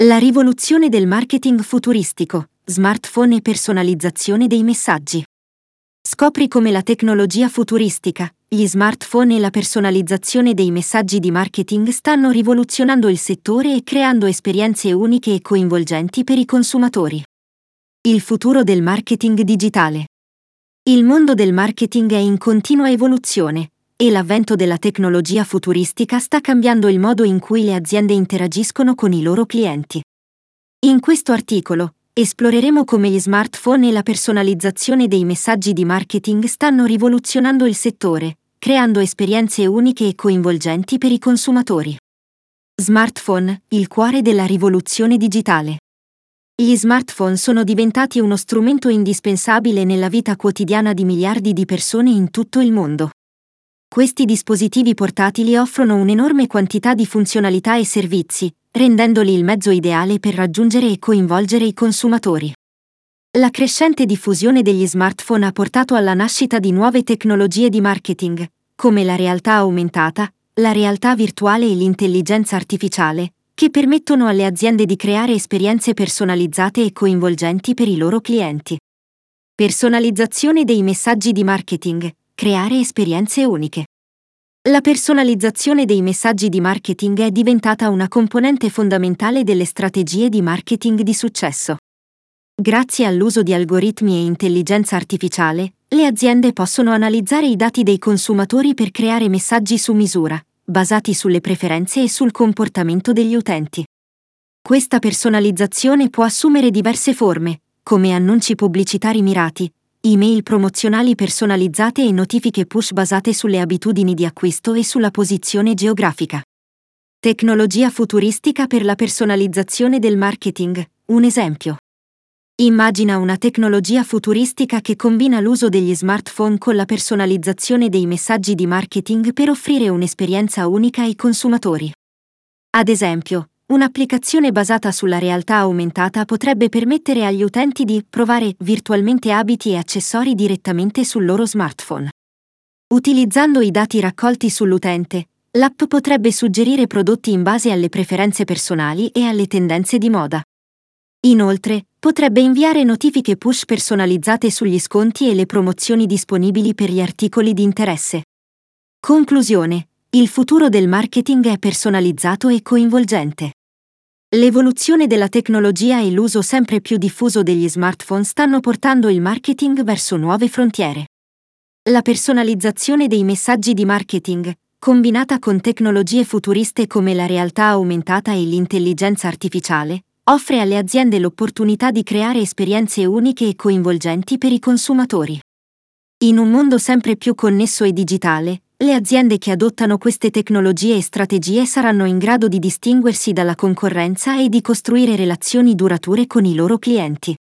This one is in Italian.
La rivoluzione del marketing futuristico, smartphone e personalizzazione dei messaggi. Scopri come la tecnologia futuristica, gli smartphone e la personalizzazione dei messaggi di marketing stanno rivoluzionando il settore e creando esperienze uniche e coinvolgenti per i consumatori. Il futuro del marketing digitale. Il mondo del marketing è in continua evoluzione, e l'avvento della tecnologia futuristica sta cambiando il modo in cui le aziende interagiscono con i loro clienti. In questo articolo, esploreremo come gli smartphone e la personalizzazione dei messaggi di marketing stanno rivoluzionando il settore, creando esperienze uniche e coinvolgenti per i consumatori. Smartphone, il cuore della rivoluzione digitale. Gli smartphone sono diventati uno strumento indispensabile nella vita quotidiana di miliardi di persone in tutto il mondo. Questi dispositivi portatili offrono un'enorme quantità di funzionalità e servizi, rendendoli il mezzo ideale per raggiungere e coinvolgere i consumatori. La crescente diffusione degli smartphone ha portato alla nascita di nuove tecnologie di marketing, come la realtà aumentata, la realtà virtuale e l'intelligenza artificiale, che permettono alle aziende di creare esperienze personalizzate e coinvolgenti per i loro clienti. Personalizzazione dei messaggi di marketing. Creare esperienze uniche. La personalizzazione dei messaggi di marketing è diventata una componente fondamentale delle strategie di marketing di successo. Grazie all'uso di algoritmi e intelligenza artificiale, le aziende possono analizzare i dati dei consumatori per creare messaggi su misura, basati sulle preferenze e sul comportamento degli utenti. Questa personalizzazione può assumere diverse forme, come annunci pubblicitari mirati, email promozionali personalizzate e notifiche push basate sulle abitudini di acquisto e sulla posizione geografica. Tecnologia futuristica per la personalizzazione del marketing, un esempio. Immagina una tecnologia futuristica che combina l'uso degli smartphone con la personalizzazione dei messaggi di marketing per offrire un'esperienza unica ai consumatori. Ad esempio, un'applicazione basata sulla realtà aumentata potrebbe permettere agli utenti di provare virtualmente abiti e accessori direttamente sul loro smartphone. Utilizzando i dati raccolti sull'utente, l'app potrebbe suggerire prodotti in base alle preferenze personali e alle tendenze di moda. Inoltre, potrebbe inviare notifiche push personalizzate sugli sconti e le promozioni disponibili per gli articoli di interesse. Conclusione: il futuro del marketing è personalizzato e coinvolgente. L'evoluzione della tecnologia e l'uso sempre più diffuso degli smartphone stanno portando il marketing verso nuove frontiere. La personalizzazione dei messaggi di marketing, combinata con tecnologie futuriste come la realtà aumentata e l'intelligenza artificiale, offre alle aziende l'opportunità di creare esperienze uniche e coinvolgenti per i consumatori. In un mondo sempre più connesso e digitale, le aziende che adottano queste tecnologie e strategie saranno in grado di distinguersi dalla concorrenza e di costruire relazioni durature con i loro clienti.